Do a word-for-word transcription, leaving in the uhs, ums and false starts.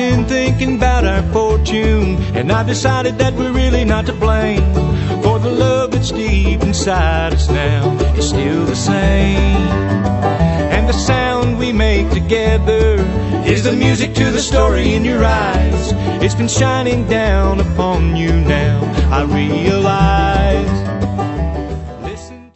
been thinking about our fortune, and I've decided that we're really not to blame, for the love that's deep inside us now is still the same. And the sound we make together is the music to the story in your eyes. It's been shining down upon you now, I realize.